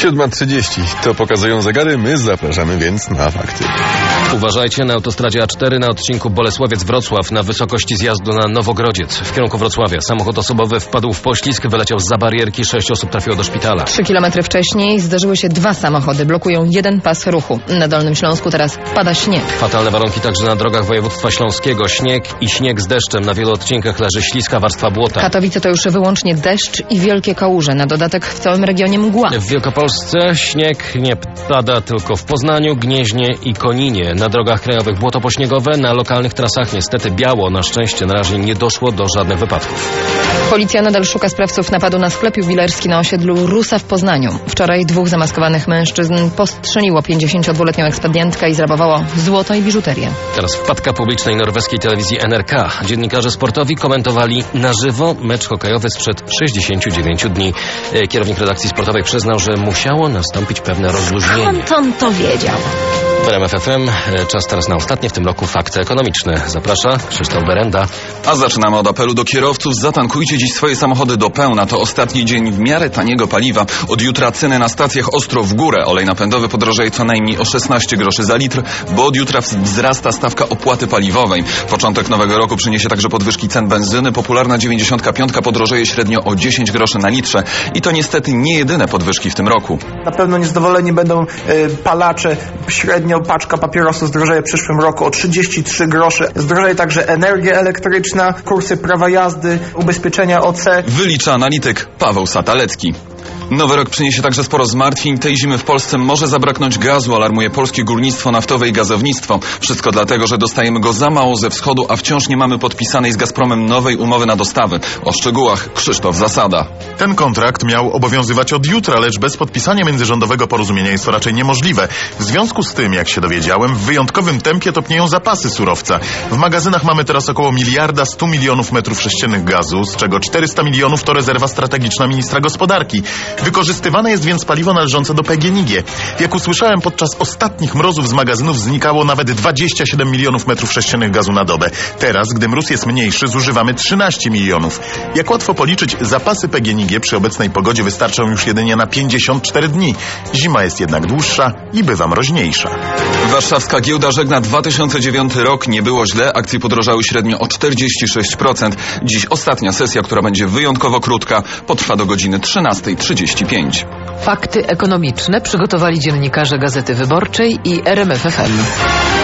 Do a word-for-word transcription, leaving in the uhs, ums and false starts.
siódma trzydzieści. To pokazują zegary, my zapraszamy więc na fakty. Uważajcie na autostradzie A cztery na odcinku Bolesławiec-Wrocław na wysokości zjazdu na Nowogrodziec. W kierunku Wrocławia samochód osobowy wpadł w poślizg, wyleciał zza barierki, sześć osób trafiło do szpitala. Trzy kilometry wcześniej zdarzyły się dwa samochody, blokują jeden pas ruchu. Na Dolnym Śląsku teraz pada śnieg. Fatalne warunki także na drogach województwa śląskiego. Śnieg i śnieg z deszczem. Na wielu odcinkach leży śliska warstwa błota. Katowice to już wyłącznie deszcz i wielkie kałuże. Na dodatek w całym regionie mgła. W Wielkopolsce śnieg nie pada tylko w Poznaniu, Gnieźnie i Koninie. Na drogach krajowych błoto pośniegowe, na lokalnych trasach niestety biało. Na szczęście na razie nie doszło do żadnych wypadków. Policja nadal szuka sprawców napadu na sklep jubilerski na osiedlu Rusa w Poznaniu. Wczoraj dwóch zamaskowanych mężczyzn postrzeliło pięćdziesięciodwuletnią ekspedientkę i zrabowało złoto i biżuterię. Teraz wpadka publicznej norweskiej telewizji N R K. Dziennikarze sportowi komentowali na żywo mecz hokejowy sprzed sześćdziesięciu dziewięciu dni. Kierownik redakcji sportowej przyznał, że musiało nastąpić pewne rozluźnienie. Anton to wiedział. W R M F F M czas teraz na ostatnie w tym roku fakty ekonomiczne. Zaprasza Krzysztof Berenda. A zaczynamy od apelu do kierowców. Zatankujcie dziś swoje samochody do pełna. To ostatni dzień w miarę taniego paliwa. Od jutra ceny na stacjach ostro w górę. Olej napędowy podrożeje co najmniej o szesnaście groszy za litr, bo od jutra wzrasta stawka opłaty paliwowej. Początek nowego roku przyniesie także podwyżki cen benzyny. Popularna dziewięćdziesiątka piątka podrożeje średnio o dziesięć groszy na litrze. I to niestety nie jedyne podwyżki w tym roku. Na pewno niezadowoleni będą y, palacze. Średnio paczka papierosów zdrożeje w przyszłym roku o trzydzieści trzy grosze. Zdrożeje także energia elektryczna, kursy prawa jazdy, ubezpieczenia O C. Wylicza analityk Paweł Satalecki. Nowy rok przyniesie także sporo zmartwień. Tej zimy w Polsce może zabraknąć gazu, alarmuje polskie górnictwo naftowe i gazownictwo. Wszystko dlatego, że dostajemy go za mało ze wschodu, a wciąż nie mamy podpisanej z Gazpromem nowej umowy na dostawy. O szczegółach Krzysztof Zasada. Ten kontrakt miał obowiązywać od jutra, lecz bez podpisania międzyrządowego porozumienia jest to raczej niemożliwe. W związku z tym, jak się dowiedziałem, w wyjątkowym tempie topnieją zapasy surowca. W magazynach mamy teraz około miliarda stu milionów metrów sześciennych gazu, z czego czterysta milionów to rezerwa strategiczna ministra gospodarki. Wykorzystywane jest więc paliwo należące do P G N G. Jak usłyszałem, podczas ostatnich mrozów z magazynów znikało nawet dwadzieścia siedem milionów metrów sześciennych gazu na dobę. Teraz, gdy mróz jest mniejszy, zużywamy trzynaście milionów. Jak łatwo policzyć, zapasy P G N G przy obecnej pogodzie wystarczą już jedynie na pięćdziesiąt cztery dni. Zima jest jednak dłuższa i bywa mroźniejsza. Warszawska giełda żegna dwa tysiące dziewiąty rok. Nie było źle, akcje podrożały średnio o czterdzieści sześć procent. Dziś ostatnia sesja, która będzie wyjątkowo krótka, potrwa do godziny trzynastej trzydzieści pięć. Fakty ekonomiczne przygotowali dziennikarze Gazety Wyborczej i R M F F M.